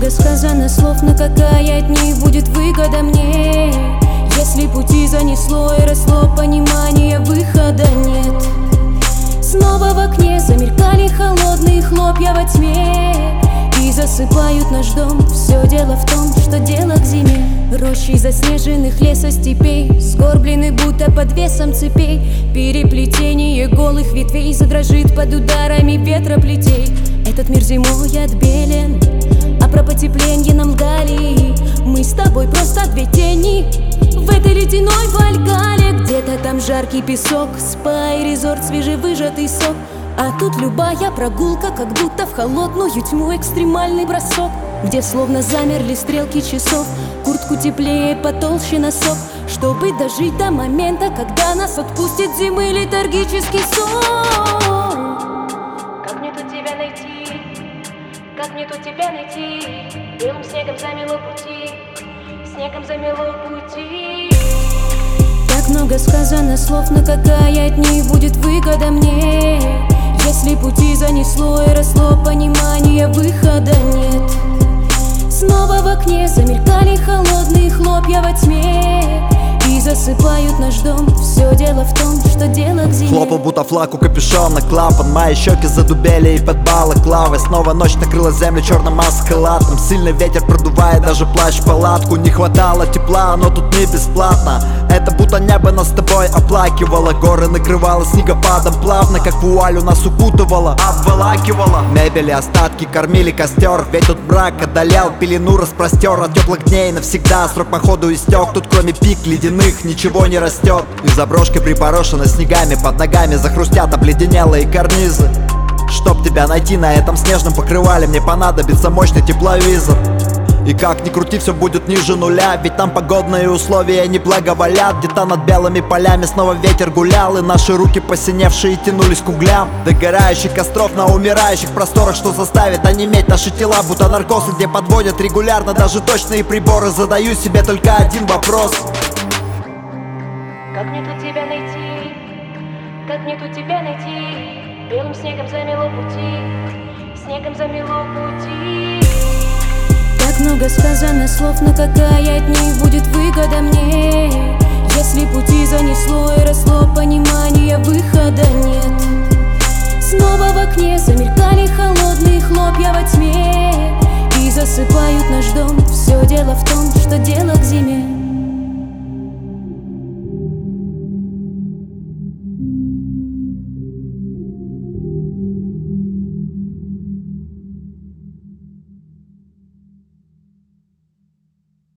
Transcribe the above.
много сказано слов, но какая от них будет выгода мне, если пути занесло и росло понимание, выхода нет. Снова в окне замелькали холодные хлопья во тьме и засыпают наш дом. Все дело в том, что дело к зиме. Рощи заснеженных лесостепей сгорблены будто под весом цепей. Переплетение голых ветвей задрожит под ударами ветроплетей. Этот мир зимой отбелен, а про потепление нам лгали. Мы с тобой просто две тени в этой ледяной Вальгалле. Где-то там жаркий песок, спа и резорт, свежевыжатый сок. А тут любая прогулка, как будто в холодную тьму экстремальный бросок, где словно замерли стрелки часов. Куртку теплее, потолще носок, чтобы дожить до момента, когда нас отпустит зимы летаргический сон. Как мне тут тебя найти? Как мне тут тебя найти? Белым снегом замело пути, снегом замело пути. Так много сказано слов, но какая от них будет выгода мне, если пути занесло и росло понимание, выхода нет. Снова в окне замелькали холодные хлопья во тьме и засыпают наш дом. Все дело в том, что дело к зиме. Хлопал будто флаг у капюшона клапан, мои щеки задубели и под балаклавой. Снова ночь накрыла землю черным маскалатом. Сильный ветер продувает даже плащ в палатку. Не хватало тепла, но тут не бесплатно. Это будто небо нас с тобой оплакивало. Горы накрывало снегопадом плавно, как вуалью нас укутывало, обволакивало. Мебели остатки кормили костер, ведь тут брак одолел, пелену распростер. От теплых дней навсегда срок походу истек. Тут кроме пик ледяных ничего не растет. И заброшка припорошена снегами, под ногами захрустят обледенелые карнизы. Чтоб тебя найти на этом снежном покрывале, мне понадобится мощный тепловизор. И как ни крути, все будет ниже нуля, ведь там погодные условия не благоволят. Где-то над белыми полями снова ветер гулял, и наши руки посиневшие тянулись к углям догорающих костров на умирающих просторах, что заставит онеметь наши тела, будто наркозы, где подводят регулярно даже точные приборы. Задаю себе только один вопрос: как мне тут тебя найти? Как мне тут тебя найти? Белым снегом замело пути, снегом замело пути. Так много сказано слов, но какая от них будет выгода мне, если пути занесло и росло понимание, выхода нет. Снова в окне замелькали холодные хлопья во тьме и засыпают наш дом.